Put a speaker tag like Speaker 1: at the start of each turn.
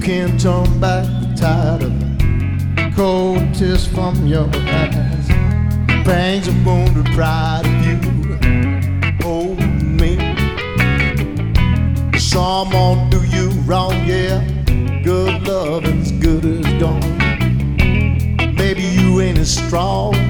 Speaker 1: can't turn back the tide of the cold tears from your eyes. Pangs of wounded pride of you hold me. Someone do you wrong, yeah. Good love is good as gone. Maybe you ain't as strong